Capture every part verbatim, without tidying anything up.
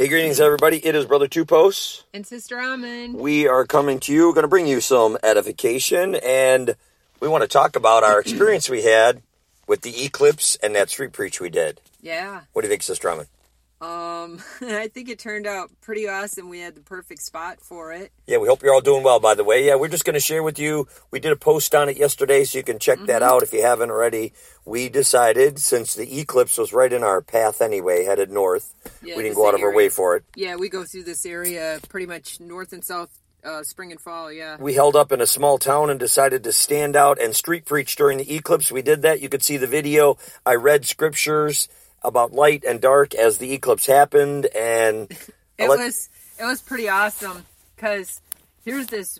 Hey, greetings, everybody. It is Brother Two Posts. And Sister Amen. We are coming to you, going to bring you some edification, and we want to talk about our experience we had with the eclipse and that street preach we did. Yeah. What do you think, Sister Amen? Um, I think it turned out pretty awesome. We had the perfect spot for it. Yeah, we hope you're all doing well, by the way. Yeah, we're just going to share with you. We did a post on it yesterday, so you can check mm-hmm. that out if you haven't already. We decided, since the eclipse was right in our path anyway, headed north, yeah, we didn't go out of area. our way for it. Yeah, we go through this area pretty much north and south, uh, spring and fall, yeah. We held up in a small town and decided to stand out and street preach during the eclipse. We did that. You could see the video. I read scriptures about light and dark as the eclipse happened, and it let... was it was pretty awesome because here's this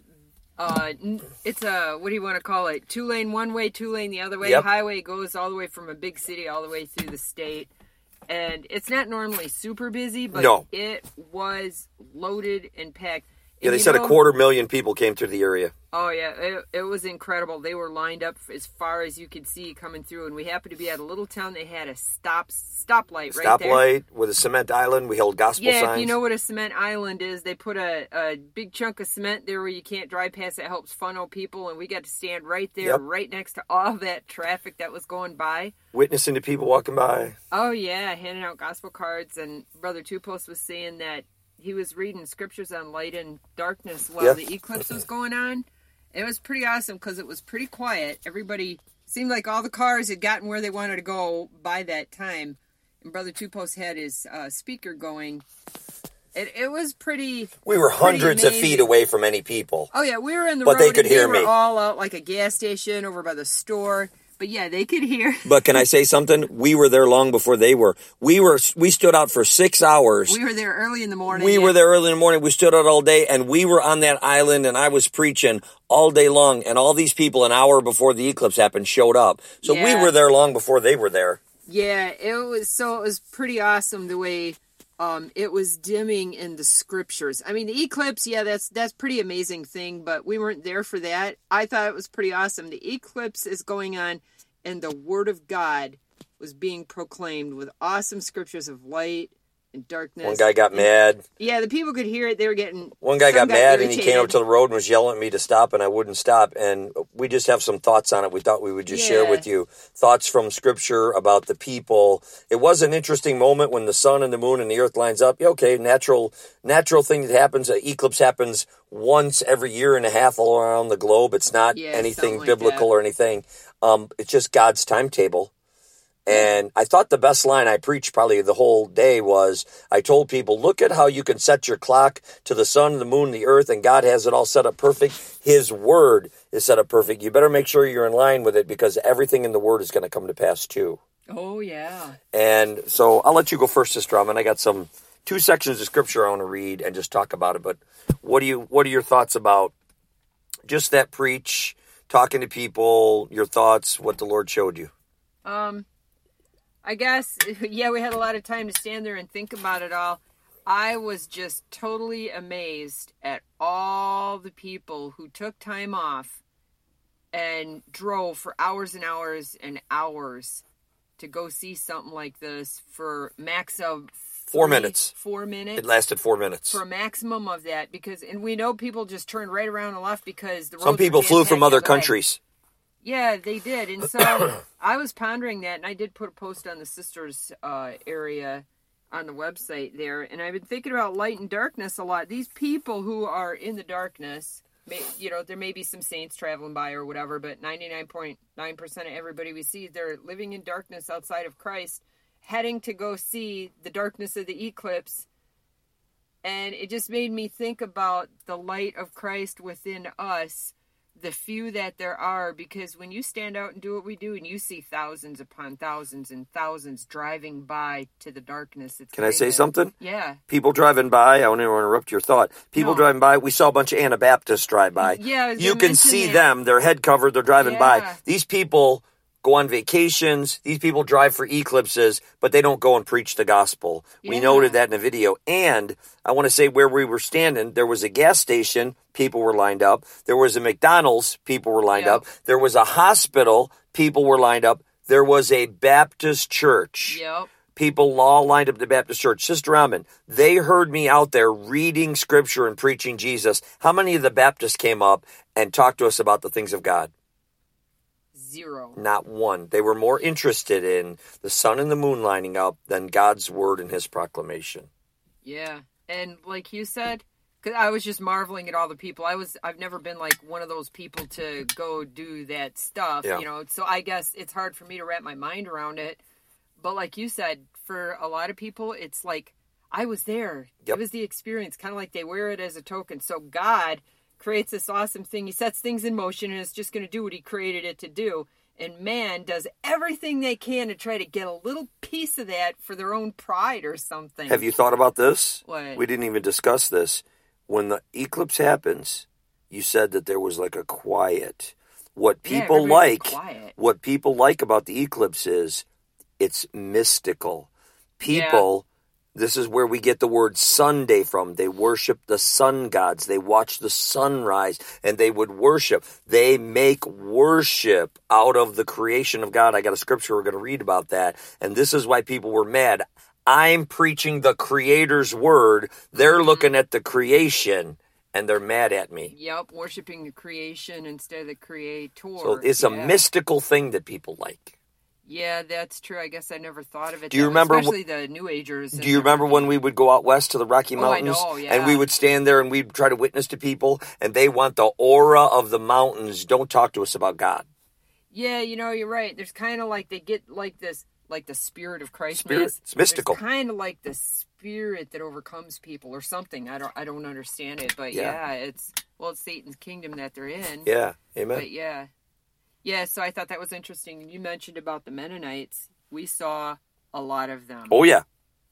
uh it's a what do you want to call it two lane one way two lane the other way yep. highway goes all the way from a big city all the way through the state, and it's not normally super busy, but no. it was loaded and packed. Yeah, and they said know, a quarter million people came through the area. Oh, yeah, it, it was incredible. They were lined up as far as you could see coming through, and we happened to be at a little town that had a stop stoplight right there. Stoplight with a cement island. We held gospel yeah, signs. Yeah, if you know what a cement island is, they put a, a big chunk of cement there where you can't drive past. It helps funnel people, and we got to stand right there, yep. right next to all that traffic that was going by. Witnessing to people walking by. Oh, yeah, handing out gospel cards, and Brother Two Post was saying that he was reading scriptures on light and darkness while yeah. the eclipse was going on. It was pretty awesome because it was pretty quiet. Everybody seemed like all the cars had gotten where they wanted to go by that time. And Brother Two Post had his uh, speaker going. It it was pretty. We were pretty hundreds amazing. of feet away from any people. Oh yeah, we were in the but road. But they could and hear they me. Were all out like a gas station over by the store. But yeah, they could hear. But can I say something? We were there long before they were. We were. We stood out for six hours. We were there early in the morning. We yeah. were there early in the morning. We stood out all day, and we were on that island, and I was preaching all day long, and all these people an hour before the eclipse happened showed up. So yeah. we were there long before they were there. Yeah, it was. So it was pretty awesome the way um, it was dimming in the scriptures. I mean, the eclipse, yeah, that's that's pretty amazing thing, but we weren't there for that. I thought it was pretty awesome. The eclipse is going on, and the Word of God was being proclaimed with awesome scriptures of light and darkness. One guy got and, mad. Yeah, the people could hear it. They were getting... One guy got, got mad, irritated. And he came up to the road and was yelling at me to stop, and I wouldn't stop. And we just have some thoughts on it we thought we would just yeah. share with you. Thoughts from Scripture about the people. It was an interesting moment when the sun and the moon and the earth lines up. Yeah, okay, natural natural thing that happens. An eclipse happens once every year and a half all around the globe. It's not yeah, anything like biblical that. or anything. Um, it's just God's timetable. And I thought the best line I preached probably the whole day was, I told people, look at how you can set your clock to the sun, the moon, the earth, and God has it all set up perfect. His word is set up perfect. You better make sure you're in line with it because everything in the word is going to come to pass too. Oh, yeah. And so I'll let you go first, Sister Amen. I got some two sections of scripture I want to read and just talk about it. But what do you, what are your thoughts about just that preach, talking to people, your thoughts, what the Lord showed you? Um... I guess, yeah, we had a lot of time to stand there and think about it all. I was just totally amazed at all the people who took time off and drove for hours and hours and hours to go see something like this for max of Four three, minutes. Four minutes. It lasted four minutes. For a maximum of that, because, and we know people just turned right around and left because the roads Some people were flew from other other countries. Way. Yeah, they did. And so I was pondering that, and I did put a post on the sisters uh, area on the website there, and I've been thinking about light and darkness a lot. These people who are in the darkness, may, you know, there may be some saints traveling by or whatever, but ninety-nine point nine percent of everybody we see, they're living in darkness outside of Christ, heading to go see the darkness of the eclipse. And it just made me think about the light of Christ within us, the few that there are, because when you stand out and do what we do and you see thousands upon thousands and thousands driving by to the darkness. It's Can I say of, something? Yeah. People driving by, I don't want to interrupt your thought. People no. driving by, we saw a bunch of Anabaptists drive by. Yeah. You can see that. them, they're head covered, they're driving yeah. by. These people go on vacations. These people drive for eclipses, but they don't go and preach the gospel. Yeah. We noted that in the video. And I want to say where we were standing, there was a gas station, people were lined up. There was a McDonald's, people were lined yep. up. There was a hospital, people were lined up. There was a Baptist church. Yep. people all lined up at the Baptist church. Sister Amin, they heard me out there reading scripture and preaching Jesus. How many of the Baptists came up and talked to us about the things of God? Zero. Not one. They were more interested in the sun and the moon lining up than God's word and his proclamation. Yeah. And like you said, because I was just marveling at all the people. I was, I've never been like one of those people to go do that stuff, Yeah. you know. So I guess it's hard for me to wrap my mind around it. But like you said, for a lot of people, it's like, I was there. Yep. It was the experience, kind of like they wear it as a token. So God creates this awesome thing. He sets things in motion, and it's just going to do what he created it to do. And man does everything they can to try to get a little piece of that for their own pride or something. Have you thought about this? What? We didn't even discuss this. When the eclipse happens, you said that there was like a quiet. What Yeah, people everybody's like, quiet. what people like about the eclipse is it's mystical. People, this is where we get the word Sunday from. They worship the sun gods. They watch the sunrise and they would worship. They make worship out of the creation of God. I got a scripture we're going to read about that. And this is why people were mad. I'm preaching the Creator's word. They're Mm-hmm. looking at the creation and they're mad at me. Yep, worshiping the creation instead of the creator. So it's a Yeah. mystical thing that people like. Yeah, that's true. I guess I never thought of it. Do you that way, remember wh- especially the New Agers? Do you remember when we would go out west to the Rocky Oh, I Mountains? know, yeah. And we would stand there and we'd try to witness to people, and they want the aura of the mountains. Don't talk to us about God. Yeah, you know, you're right. There's kind of like they get like this, like the spirit of Christ. Spirit. It's mystical. Kind of like the spirit that overcomes people or something. I don't, I don't understand it, but Yeah. yeah, it's well, it's Satan's kingdom that they're in. Yeah, amen. But yeah, yeah. So I thought that was interesting. You mentioned about the Mennonites. We saw a lot of them. Oh, yeah.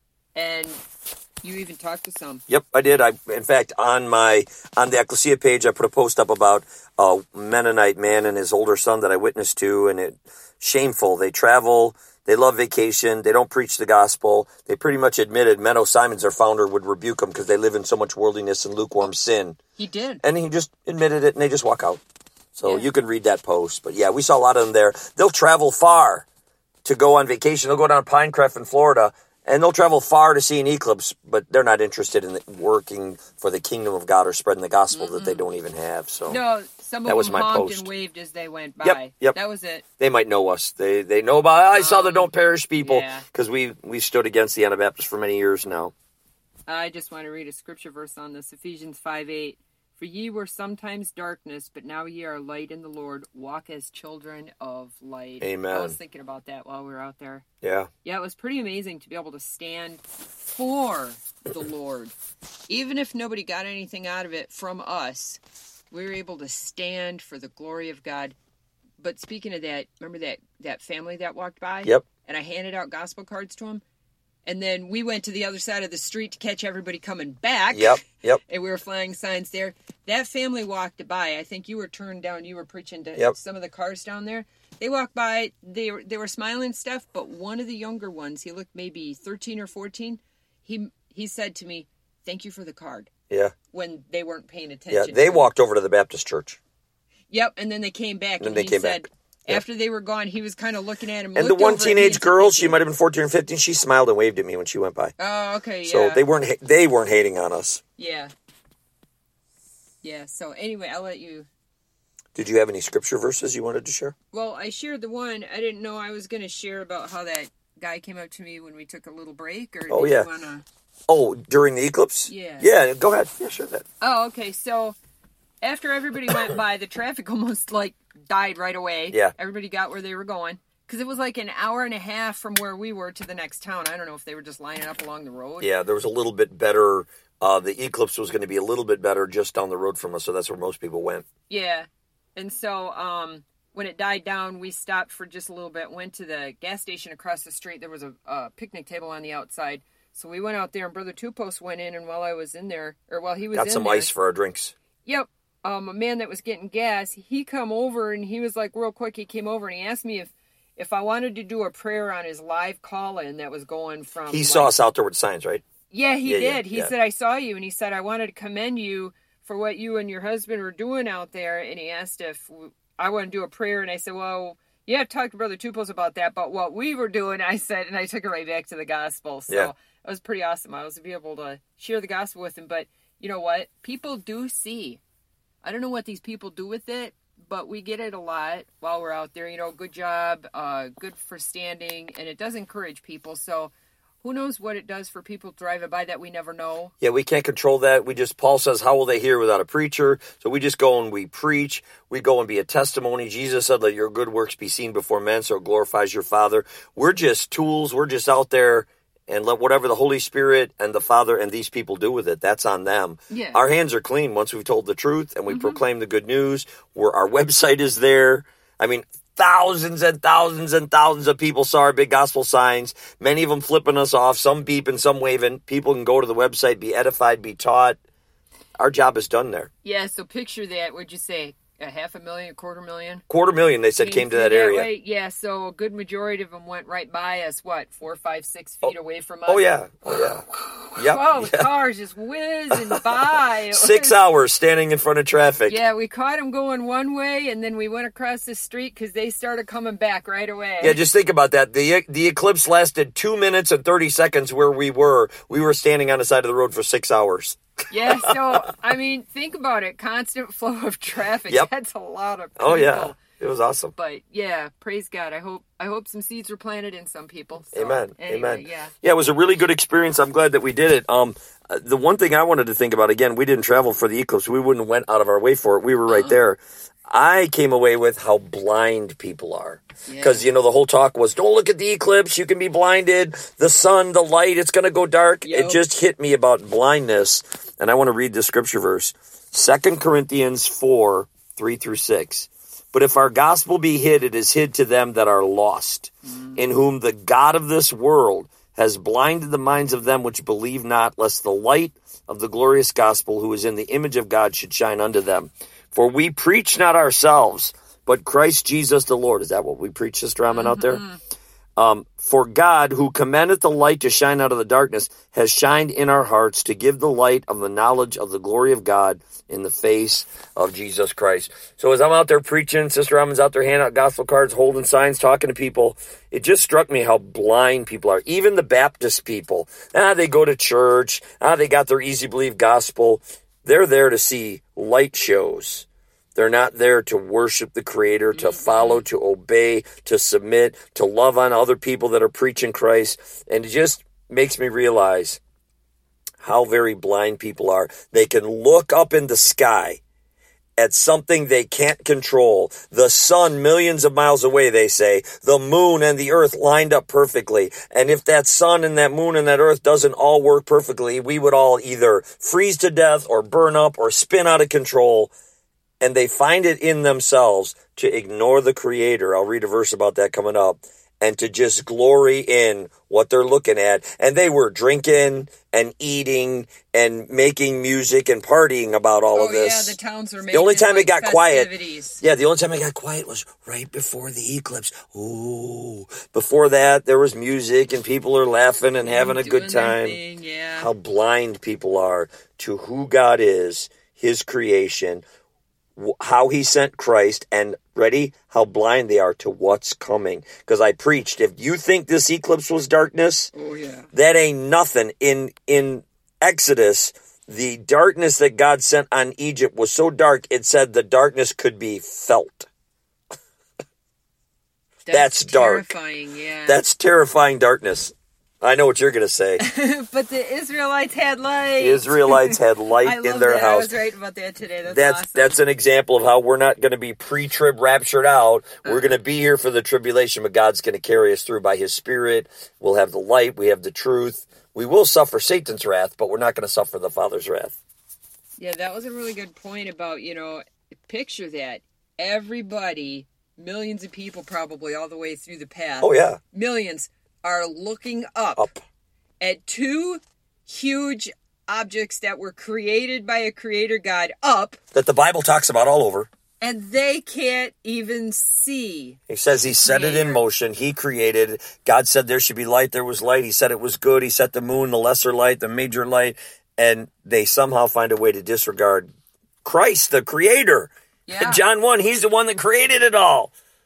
And you even talked to some. Yep, I did. I, in fact, on my on the Ecclesia page, I put a post up about a Mennonite man and his older son that I witnessed to, and it shameful. They travel, they love vacation, they don't preach the gospel. They pretty much admitted Menno Simons, their founder, would rebuke them because they live in so much worldliness and lukewarm sin. He did. And he just admitted it, and they just walk out. So Yeah. you can read that post. But yeah, we saw a lot of them there. They'll travel far to go on vacation. They'll go down to Pinecrest in Florida, and they'll travel far to see an eclipse, but they're not interested in working for the kingdom of God or spreading the gospel Mm-mm. that they don't even have. So No, some of That was them my honked post. and waved as they went by. Yep, yep. That was it. they might know us. They they know about, I saw the Um, Don't Perish people, yeah. because we, we stood against the Anabaptists for many years now. I just want to read a scripture verse on this. Ephesians five eight. For ye were sometimes darkness, but now ye are light in the Lord. Walk as children of light. Amen. I was thinking about that while we were out there. Yeah. Yeah, it was pretty amazing to be able to stand for the Lord. Even if nobody got anything out of it from us, we were able to stand for the glory of God. But speaking of that, remember that, that family that walked by? Yep. And I handed out gospel cards to them? And then we went to the other side of the street to catch everybody coming back. Yep. Yep. And we were flying signs there. That family walked by. I think you were turned down. You were preaching to Yep. some of the cars down there. They walked by. They were they were smiling and stuff. But one of the younger ones, he looked maybe thirteen or fourteen. He he said to me, "Thank you for the card." Yeah. When they weren't paying Yeah. attention. They to him. walked over to the Baptist church. Yep. And then they came back. And And, they he came said, back. Yep. after they were gone, he was kind of looking at him. And the looked one over at me teenage and girl, said, she might have been fourteen or fifteen, she smiled and waved at me when she went by. Oh, okay. Yeah. So they weren't ha- they weren't hating on us. Yeah. Yeah. So anyway, I'll let you. Did you have any scripture verses you wanted to share? Well, I shared the one. I didn't know I was going to share about how that guy came up to me when we took a little break. Or Oh, did yeah. You wanna... Oh, during the eclipse? Yeah. Yeah, go ahead. Yeah, sure that. Oh, okay. So after everybody went by, the traffic almost like died right away. Yeah. Everybody got where they were going. Because it was like an hour and a half from where we were to the next town. I don't know if they were just lining up along the road. Yeah, there was a little bit better. Uh, the eclipse was going to be a little bit better just down the road from us, so that's where most people went. Yeah. And so um, when it died down, we stopped for just a little bit, went to the gas station across the street. There was a, a picnic table on the outside. So we went out there, and Brother Tupos went in, and while I was in there, or while he was Got in some there, ice for our drinks. Yep. Um, a man that was getting gas, he come over, and he was like, real quick, he came over, and he asked me if, if I wanted to do a prayer on his live call-in that was going from... He like, saw us out there with signs, right? Yeah, he Yeah, did. yeah, he yeah. said, I saw you, and he said, I wanted to commend you for what you and your husband were doing out there, and he asked if I want to do a prayer, and I said, well, Yeah, I've talked to Brother Tupos about that, but what we were doing, I said, and I took it right back to the gospel. So Yeah. it was pretty awesome. I was able to share the gospel with him. But you know what? People do see. I don't know what these people do with it, but we get it a lot while we're out there. You know, good job, uh, good for standing, and it does encourage people. So who knows what it does for people driving by that we never know. Yeah, we can't control that. We just, Paul says, how will they hear without a preacher? So we just go and we preach. We go and be a testimony. Jesus said, let your good works be seen before men, so it glorifies your Father. We're just tools. We're just out there, and let whatever the Holy Spirit and the Father and these people do with it, that's on them. Yeah. Our hands are clean once we've told the truth and we mm-hmm. proclaim the good news. Where our website is there. I mean, thousands and thousands and thousands of people saw our big gospel signs, many of them flipping us off, some beeping, some waving. People can go to the website, be edified, be taught. Our job is done there. Yeah, so picture that. What'd you say? A half a million, a quarter million? Quarter million, they said, came, came to that, that area. Way? Yeah, so a good majority of them went right by us, what, four, five, six feet oh. away from us? Oh, yeah. Oh, yeah. Yep. Oh, the yeah. cars just whizzing by. Six hours standing in front of traffic. Yeah, we caught them going one way, and then we went across the street because they started coming back right away. Yeah, just think about that. The the eclipse lasted two minutes and thirty seconds where we were. We were standing on the side of the road for six hours. Yeah, so, I mean, think about it. Constant flow of traffic. Yep. That's a lot of people. Oh, yeah. It was awesome. But, yeah, praise God. I hope I hope some seeds were planted in some people. So, Amen. anyway, Amen. Yeah. Yeah, it was a really good experience. I'm glad that we did it. Um, the one thing I wanted to think about, again, we didn't travel for the eclipse. We wouldn't have went out of our way for it. We were right uh-huh. there. I came away with how blind people are. Because, yeah. you know, the whole talk was, don't look at the eclipse. You can be blinded. The sun, the light, it's going to go dark. Yep. It just hit me about blindness. And I want to read the scripture verse. Second Corinthians four, three through six. But if our gospel be hid, it is hid to them that are lost, mm. in whom the God of this world has blinded the minds of them which believe not, lest the light of the glorious gospel, who is in the image of God, should shine unto them. For we preach not ourselves, but Christ Jesus the Lord. Is that what we preach, Sister Raman, mm-hmm. out there? Um, for God, who commandeth the light to shine out of the darkness, has shined in our hearts to give the light of the knowledge of the glory of God in the face of Jesus Christ. So as I'm out there preaching, Sister Raman's out there handing out gospel cards, holding signs, talking to people, it just struck me how blind people are. Even the Baptist people. Ah, they go to church. Ah, they got their easy believe gospel. They're there to see light shows. They're not there to worship the Creator, to follow, to obey, to submit, to love on other people that are preaching Christ. And it just makes me realize how very blind people are. They can look up in the sky at something they can't control. The sun millions of miles away, they say. The moon and the earth lined up perfectly. And if that sun and that moon and that earth doesn't all work perfectly, we would all either freeze to death or burn up or spin out of control. And they find it in themselves to ignore the Creator. I'll read a verse about that coming up. And to just glory in what they're looking at. And they were drinking and eating and making music and partying about all oh, of this. Yeah, the towns were making The only time like it got festivities. quiet. Yeah, the only time it got quiet was right before the eclipse. Ooh. Before that, there was music and people are laughing and having a good time. Thing, yeah. How blind people are to who God is, His creation, how He sent Christ, and ready, how blind they are to what's coming. Because I preached, if you think this eclipse was darkness, oh, yeah. that ain't nothing. In in Exodus, the darkness that God sent on Egypt was so dark, it said the darkness could be felt. That's, That's dark. Terrifying, yeah. That's terrifying darkness. I know what you're going to say. But the Israelites had light. The Israelites had light I in love their that. house. I was right about that today. That's, that's awesome. That's an example of how we're not going to be pre-trib raptured out. We're uh-huh. going to be here for the tribulation, but God's going to carry us through by His Spirit. We'll have the light. We have the truth. We will suffer Satan's wrath, but we're not going to suffer the Father's wrath. Yeah, that was a really good point about, you know, picture that. Everybody, millions of people probably all the way through the path. Oh, yeah. Millions are looking up, up at two huge objects that were created by a creator God up. That the Bible talks about all over. And they can't even see. He says He set it in motion. He created. God said there should be light. There was light. He said it was good. He set the moon, the lesser light, the major light. And they somehow find a way to disregard Christ, the Creator. Yeah. John one, He's the one that created it all.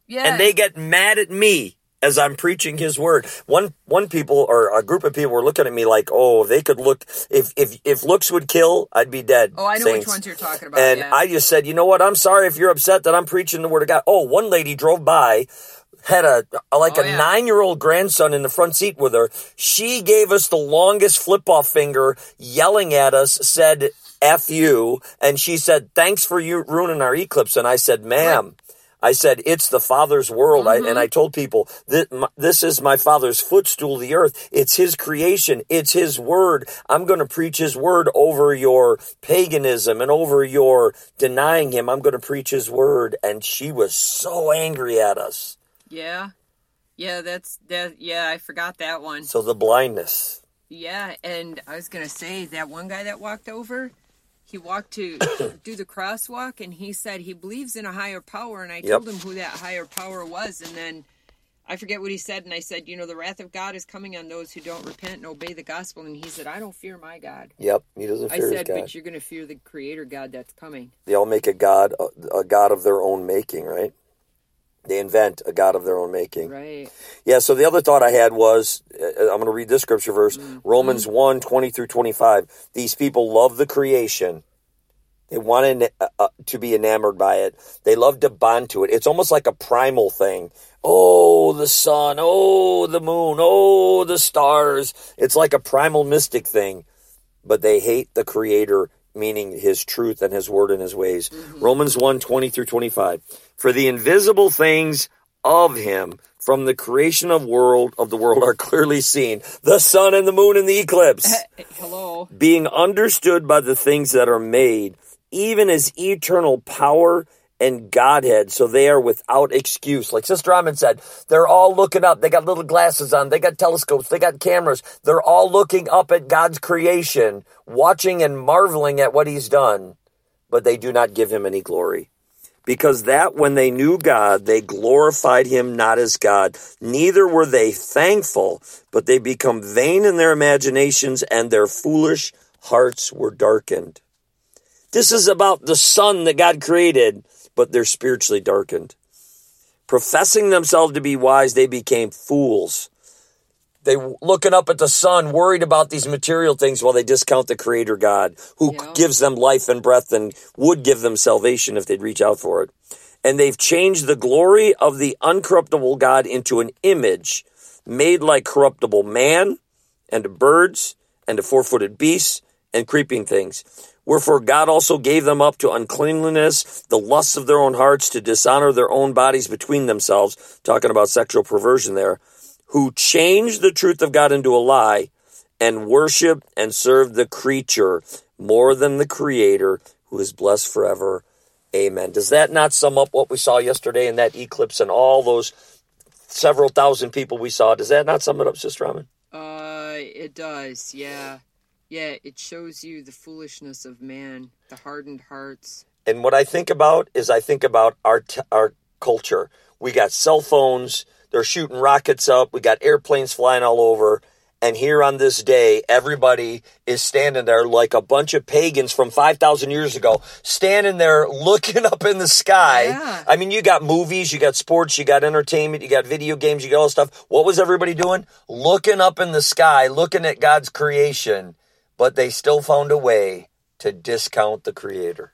Yeah. And they get mad at me as I'm preaching his word. One one people or a group of people were looking at me like, oh, they could look, if if if looks would kill, I'd be dead. Oh, I know saints. which ones you're talking about. And yeah. I just said, you know what? I'm sorry if you're upset that I'm preaching the word of God. Oh, one lady drove by, had a, a like Oh, a yeah. nine-year-old grandson in the front seat with her. She gave us the longest flip-off finger, yelling at us, said, F you. And she said, thanks for you ruining our eclipse. And I said, ma'am. Right. I said, it's the Father's world. Mm-hmm. I, and I told people, this, this is my Father's footstool, the earth. It's his creation. It's his word. I'm going to preach his word over your paganism and over your denying him. I'm going to preach his word. And she was so angry at us. Yeah. Yeah, that's, that. yeah, I forgot that one. So the blindness. Yeah, and I was going to say, that one guy that walked over, he walked to do the crosswalk, and he said he believes in a higher power, and I Yep. told him who that higher power was, and then I forget what he said, and I said, you know, the wrath of God is coming on those who don't repent and obey the gospel, and he said, I don't fear my God. Yep, he doesn't fear I his said, God. but you're going to fear the Creator God that's coming. They all make a God, a, a God of their own making, right? They invent a God of their own making. Right. Yeah, so the other thought I had was, uh, I'm going to read this scripture verse, mm-hmm. Romans one, twenty through twenty-five. These people love the creation. They want to, uh, to be enamored by it. They love to bond to it. It's almost like a primal thing. Oh, the sun. Oh, the moon. Oh, the stars. It's like a primal mystic thing. But they hate the Creator, meaning his truth and his word and his ways. Mm-hmm. Romans one, twenty through twenty-five. For the invisible things of him from the creation of world of the world are clearly seen. The sun and the moon and the eclipse. Hello. Being understood by the things that are made, even as eternal power and Godhead, so they are without excuse. Like Sister Amon said, they're all looking up. They got little glasses on. They got telescopes. They got cameras. They're all looking up at God's creation, watching and marveling at what he's done, but they do not give him any glory. Because that when they knew God, they glorified him not as God. Neither were they thankful, but they become vain in their imaginations, and their foolish hearts were darkened. This is about the sun that God created, but they're spiritually darkened. Professing themselves to be wise, they became fools. They looking up at the sun, worried about these material things while they discount the Creator God, who yeah. gives them life and breath and would give them salvation if they'd reach out for it. And they've changed the glory of the uncorruptible God into an image made like corruptible man and to birds and to four-footed beasts and creeping things. Wherefore God also gave them up to uncleanliness, the lusts of their own hearts, to dishonor their own bodies between themselves, talking about sexual perversion there, who changed the truth of God into a lie and worshiped and served the creature more than the Creator, who is blessed forever. Amen. Does that not sum up what we saw yesterday in that eclipse and all those several thousand people we saw? Does that not sum it up, Sister Raman? Uh, it does, yeah. Yeah, it shows you the foolishness of man, the hardened hearts. And what I think about is I think about our t- our culture. We got cell phones. They're shooting rockets up. We got airplanes flying all over. And here on this day, everybody is standing there like a bunch of pagans from five thousand years ago, standing there looking up in the sky. Yeah. I mean, you got movies, you got sports, you got entertainment, you got video games, you got all this stuff. What was everybody doing? Looking up in the sky, looking at God's creation. But they still found a way to discount the Creator.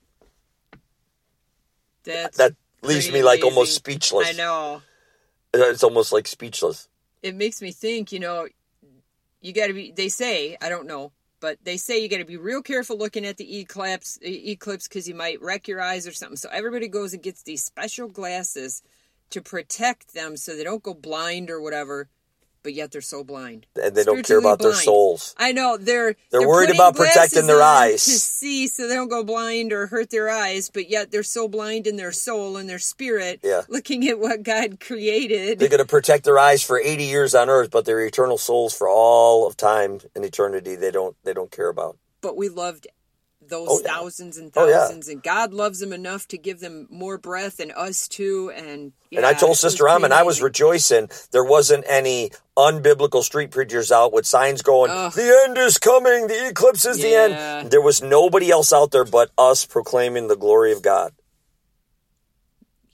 That's that leaves me like amazing. almost speechless. I know. It's almost like speechless. It makes me think, you know, you got to be, they say, I don't know, but they say you got to be real careful looking at the eclipse eclipse because you might wreck your eyes or something. So everybody goes and gets these special glasses to protect them so they don't go blind or whatever. But yet they're so blind. And they don't care about blind. Their souls. I know. They're They're, they're worried about protecting their eyes. To see so they don't go blind or hurt their eyes, but yet they're so blind in their soul and their spirit, yeah. looking at what God created. They're going to protect their eyes for eighty years on earth, but their eternal souls for all of time and eternity, they don't they don't care about. But we loved those oh, yeah. thousands and thousands, oh, yeah. and God loves them enough to give them more breath and us too. And yeah, and I told Sister Raman, I was rejoicing there wasn't any unbiblical street preachers out with signs going, Ugh. the end is coming, the eclipse is yeah. the end. There was nobody else out there but us proclaiming the glory of God.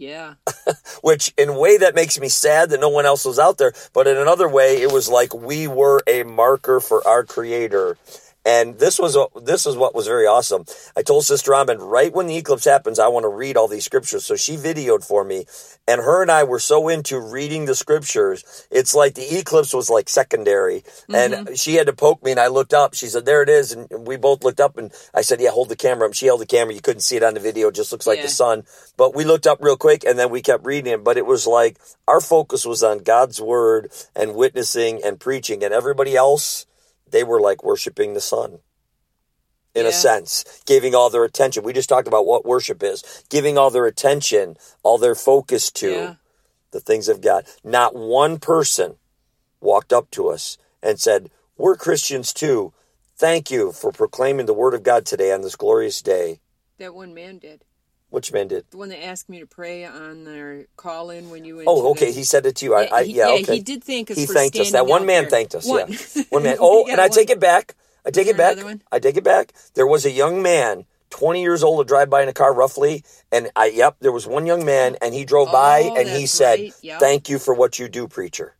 Yeah. Which in a way that makes me sad that no one else was out there. But in another way, it was like we were a marker for our Creator. And this was a, this is what was very awesome. I told Sister Ahmed, right when the eclipse happens, I want to read all these scriptures. So she videoed for me. And her and I were so into reading the scriptures. It's like the eclipse was like secondary. Mm-hmm. And she had to poke me, and I looked up. She said, there it is. And we both looked up, and I said, yeah, hold the camera up. She held the camera. You couldn't see it on the video. It just looks like yeah. the sun. But we looked up real quick, and then we kept reading it. But it was like our focus was on God's word and witnessing and preaching. And everybody else, they were like worshiping the sun. In yeah. a sense, giving all their attention. We just talked about what worship is. Giving all their attention, all their focus to yeah. the things of God. Not one person walked up to us and said, we're Christians too. Thank you for proclaiming the word of God today on this glorious day. That one man did. Which man did? The one that asked me to pray on their call-in when you went Oh, okay. The... He said it to you. I, yeah, I, he, yeah, yeah, okay. he did thank us he for thanked us. That one man there. thanked us, one. yeah. One man. Oh, and I one. take it back. I take it back. I take it back. There was a young man, twenty years old, to drive by in a car roughly. And I, yep, there was one young man, and he drove oh, by, and he said, right. yep. thank you for what you do, preacher.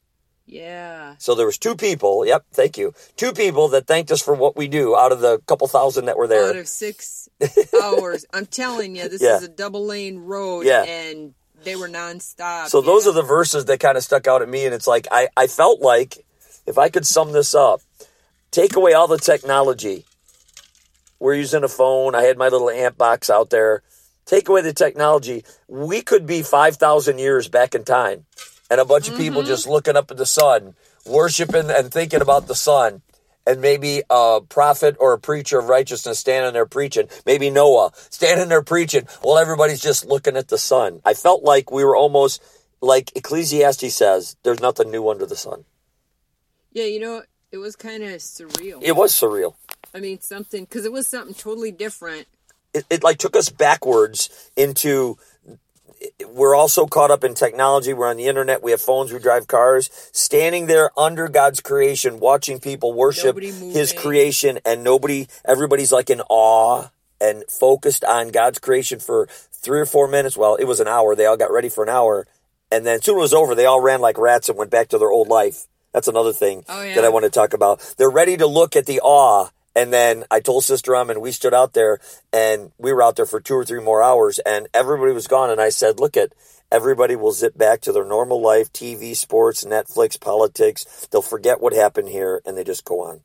Yeah. So there was two people, yep, thank you. Two people that thanked us for what we do out of the couple thousand that were there. Out of six hours. I'm telling you, this yeah. is a double lane road, yeah. and they were nonstop. So those know? are the verses that kind of stuck out at me, and it's like, I, I felt like, if I could sum this up, take away all the technology. We're using a phone. I had my little amp box out there. Take away the technology. We could be five thousand years back in time. And a bunch mm-hmm. of people just looking up at the sun, worshiping and thinking about the sun. And maybe a prophet or a preacher of righteousness standing there preaching. Maybe Noah standing there preaching while everybody's just looking at the sun. I felt like we were almost, like Ecclesiastes says, there's nothing new under the sun. Yeah, you know, it was kind of surreal. It was surreal. I mean, something, because it was something totally different. It, it like took us backwards into, we're also caught up in technology. We're on the internet. We have phones. We drive cars. Standing there under God's creation, watching people worship his creation, and nobody, everybody's like in awe and focused on God's creation for three or four minutes. Well, it was an hour. They all got ready for an hour. And then as soon as it was over, they all ran like rats and went back to their old life. That's another thing oh, yeah. that I want to talk about. They're ready to look at the awe. And then I told Sister Am, and we stood out there, and we were out there for two or three more hours, and everybody was gone. And I said, look at, everybody will zip back to their normal life, T V, sports, Netflix, politics. They'll forget what happened here, and they just go on.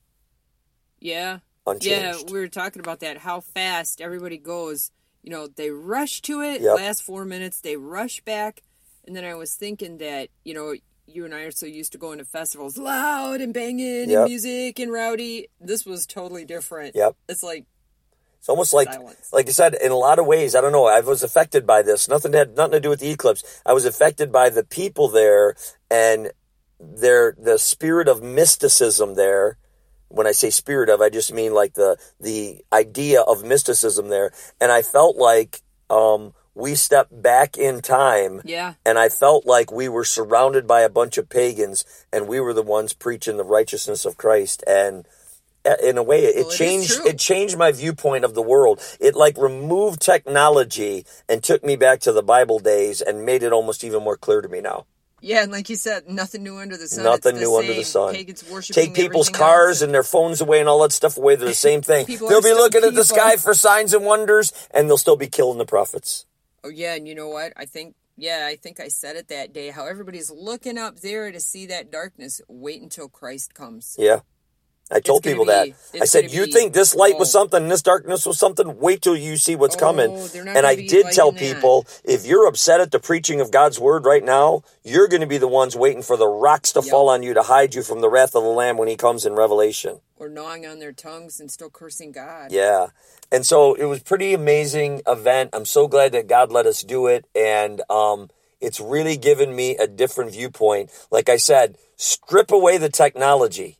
Yeah. Unchanged. Yeah, we were talking about that, how fast everybody goes. You know, they rush to it, yep. last four minutes, they rush back. And then I was thinking that, you know, you and I are so used to going to festivals loud and banging yep. and music and rowdy. This was totally different. Yep. It's like it's almost like silence. Like I said, in a lot of ways, I don't know, I was affected by this. Nothing had nothing to do with the eclipse. I was affected by the people there and their the spirit of mysticism there. When I say spirit of, I just mean like the the idea of mysticism there. And I felt like um we stepped back in time, yeah. and I felt like we were surrounded by a bunch of pagans, and we were the ones preaching the righteousness of Christ. And in a way, it, well, it changed. It changed my viewpoint of the world. It like removed technology and took me back to the Bible days, and made it almost even more clear to me now. Yeah, and like you said, nothing new under the sun. Nothing it's new the under the sun. Pagans worshiping Take people's cars else. and their phones away and all that stuff away. They're the same thing. They'll be looking people. at the sky for signs and wonders, and they'll still be killing the prophets. Oh, yeah, and you know what? I think, yeah, I think I said it that day, how everybody's looking up there to see that darkness. Wait until Christ comes. Yeah. I told people be, that. I said, you think this light was something and this darkness was something? Wait till you see what's oh, coming. And I did tell people, that. if you're upset at the preaching of God's word right now, you're going to be the ones waiting for the rocks to yep. fall on you to hide you from the wrath of the Lamb when he comes in Revelation. Or gnawing on their tongues and still cursing God. Yeah. And so it was a pretty amazing event. I'm so glad that God let us do it. And um, it's really given me a different viewpoint. Like I said, strip away the technology.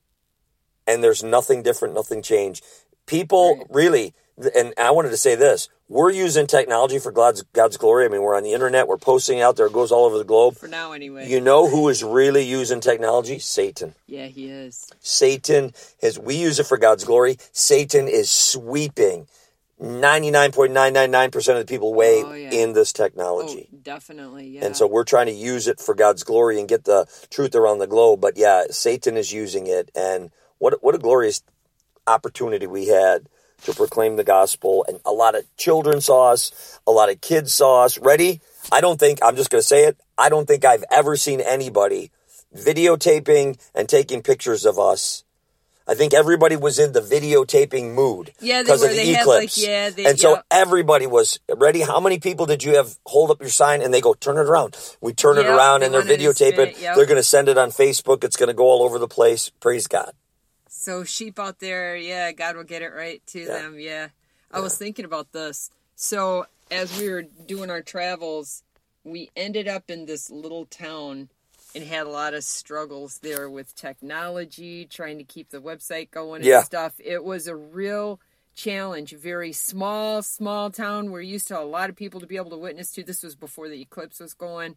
And there's nothing different, nothing changed. People right. really, and I wanted to say this, we're using technology for God's, God's glory. I mean, we're on the internet, we're posting out there, it goes all over the globe. For now, anyway. You know who is really using technology? Satan. Yeah, he is. Satan, is, we use it for God's glory. Satan is sweeping ninety-nine point nine nine nine percent of the people weigh Oh, yeah. in this technology. Oh, definitely, yeah. And so we're trying to use it for God's glory and get the truth around the globe. But yeah, Satan is using it. And what what a glorious opportunity we had to proclaim the gospel. And a lot of children saw us. A lot of kids saw us. Ready? I don't think, I'm just going to say it, I don't think I've ever seen anybody videotaping and taking pictures of us. I think everybody was in the videotaping mood Yeah, they because were. of the They had, eclipse. like, yeah, they- and so yeah. everybody was ready. How many people did you have hold up your sign and they go, turn it around? We turn it Yep, around they and they're wanted to videotaping. spin it, yep. They're going to send it on Facebook. It's going to go all over the place. Praise God. So sheep out there, yeah, God will get it right to Yeah. them, yeah. I was thinking about this. So as we were doing our travels, we ended up in this little town and had a lot of struggles there with technology, trying to keep the website going and Yeah. stuff. It was a real challenge. Very small, small town. We're used to a lot of people to be able to witness to. This was before the eclipse was going.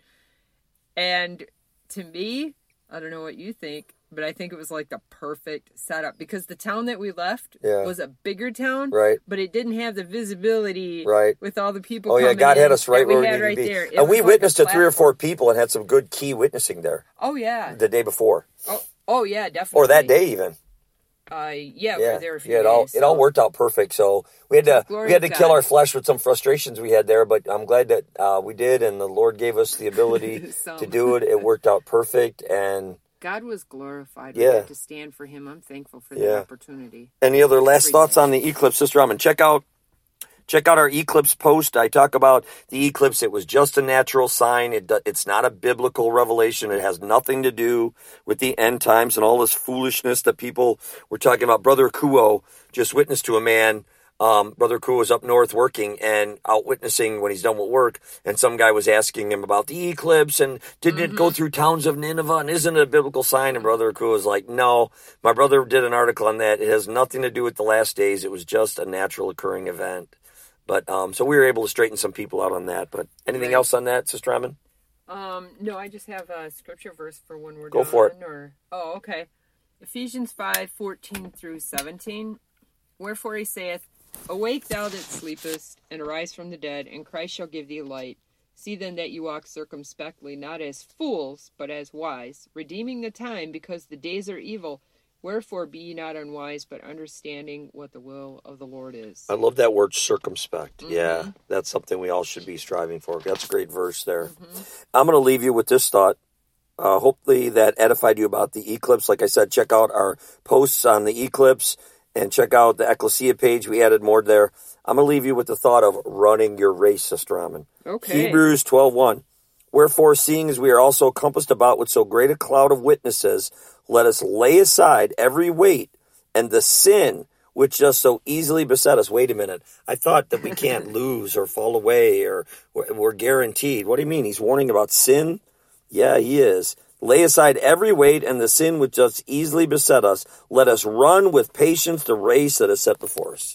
And to me, I don't know what you think, but I think it was like the perfect setup because the town that we left Yeah. was a bigger town, Right. but it didn't have the visibility Right. with all the people Oh, yeah. coming God in had us right that we where we had needed right to be. there. It And we was like a witnessed to three or four platform. people and had some good key witnessing there Oh, yeah. the day before. Oh, oh yeah, definitely. Or that day even. Uh, yeah, we Yeah, were there a few yeah, it all days, it all so- worked out perfect. So we had to Glory we had to to kill God. our flesh with some frustrations we had there, but I'm glad that uh, we did, and the Lord gave us the ability Some. to do it. It worked out perfect. And God was glorified. Yeah. We got to stand for Him. I'm thankful for Yeah. that opportunity. any other last Every thoughts day. on the eclipse, Sister Raman? Check out check out our eclipse post. I talk about the eclipse. It was just a natural sign. It do- it's not a biblical revelation. It has nothing to do with the end times and all this foolishness that people were talking about. Brother Kuo just witnessed to a man. Um, Brother Kuo was up north working and out witnessing when he's done with work, and some guy was asking him about the eclipse and didn't it go through towns of Nineveh and isn't it a biblical sign? And Brother Kuo was like, no, my brother did an article on that. It has nothing to do with the last days. It was just a natural occurring event. But um, so we were able to straighten some people out on that. But anything Right. else on that, Sister Raman? Um, no, I just have a scripture verse for when we're Go done. for it. Or, oh, okay. Ephesians five fourteen through seventeen. Wherefore he saith, Awake thou that sleepest, and arise from the dead, and Christ shall give thee light. See then that you walk circumspectly, not as fools, but as wise, redeeming the time, because the days are evil. Wherefore be ye not unwise, but understanding what the will of the Lord is. I love that word circumspect. Mm-hmm. Yeah, that's something we all should be striving for. That's a great verse there. Mm-hmm. I'm going to leave you with this thought. Uh, hopefully that edified you about the eclipse. Like I said, check out our posts on the eclipse and check out the Ecclesia page. We added more there. I'm going to leave you with the thought of running your race, Sister Raman. Okay. Hebrews twelve one. Wherefore, seeing as we are also compassed about with so great a cloud of witnesses, let us lay aside every weight and the sin which does so easily beset us. Wait a minute. I thought that we can't lose or fall away or we're we're guaranteed. What do you mean? He's warning about sin? Yeah, he is. Lay aside every weight and the sin which does easily beset us. Let us run with patience the race that is set before us.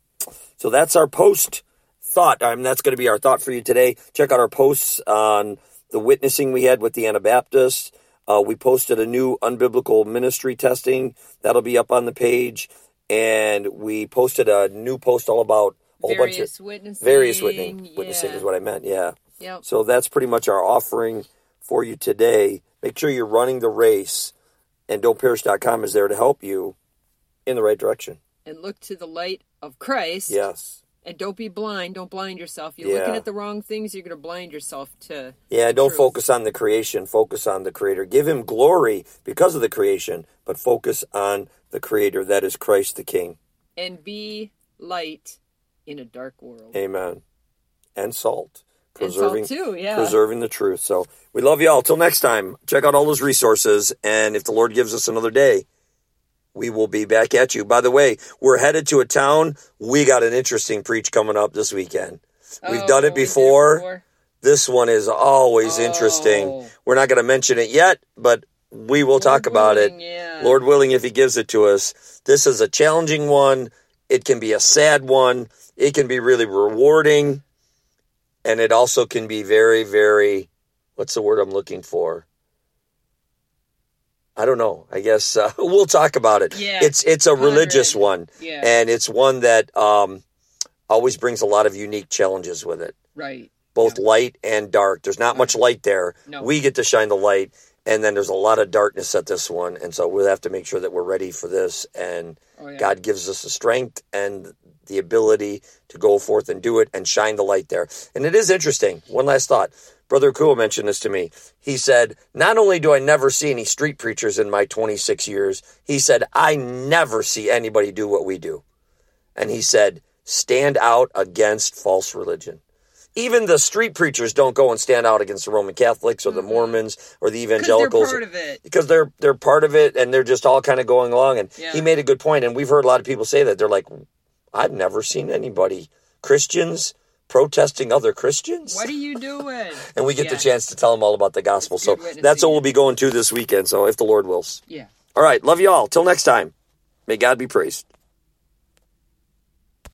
So that's our post thought. I mean, that's going to be our thought for you today. Check out our posts on the witnessing we had with the Anabaptists. Uh, we posted a new unbiblical ministry testing. That'll be up on the page. And we posted a new post all about a whole bunch Various of witnessing. various witnessing. Witnessing yeah. is what I meant. Yeah. Yep. So that's pretty much our offering for you today. Make sure you're running the race, and don't perish dot com is there to help you in the right direction. And look to the light of Christ. Yes. And don't be blind. Don't blind yourself. You're Yeah. looking at the wrong things. You're going to blind yourself to. Yeah, the don't truth. focus on the creation. Focus on the Creator. Give Him glory because of the creation, but focus on the Creator. That is Christ the King. And be light in a dark world. Amen. And salt. And salt Preserving, too, yeah. preserving the truth. So we love you all. Till next time, check out all those resources. And if the Lord gives us another day, we will be back at you. By the way, we're headed to a town. We got an interesting preach coming up this weekend. We've Oh, done it we did before. before. This one is always Oh. interesting. We're not going to mention it yet, but we will talk about willing, it. yeah. Lord willing, if He gives it to us. This is a challenging one. It can be a sad one. It can be really rewarding. And it also can be very, very, what's the word I'm looking for? I don't know. I guess uh, we'll talk about it. Yeah. It's it's a religious Ponder it. one. Yeah. And it's one that um, always brings a lot of unique challenges with it. Right. Both yeah. light and dark. There's not much light there. No. We get to shine the light, and then there's a lot of darkness at this one. And so we'll have to make sure that we're ready for this. And Oh, yeah. God gives us the strength and the ability to go forth and do it and shine the light there. And it is interesting. One last thought. Brother Kuhl mentioned this to me. He said, not only do I never see any street preachers in my twenty-six years, he said, I never see anybody do what we do. And he said, stand out against false religion. Even the street preachers don't go and stand out against the Roman Catholics or the mm-hmm. Mormons or the evangelicals. Because they're part of it. Because they're, they're part of it, and they're just all kind of going along. And yeah. he made a good point, and we've heard a lot of people say that. They're like, I've never seen anybody, Christians, protesting other Christians. What are you doing? And we get yeah. the chance to tell them all about the gospel. So that's what we'll be going to this weekend, so if the Lord wills. Yeah. All right, love you all. Till next time, may God be praised.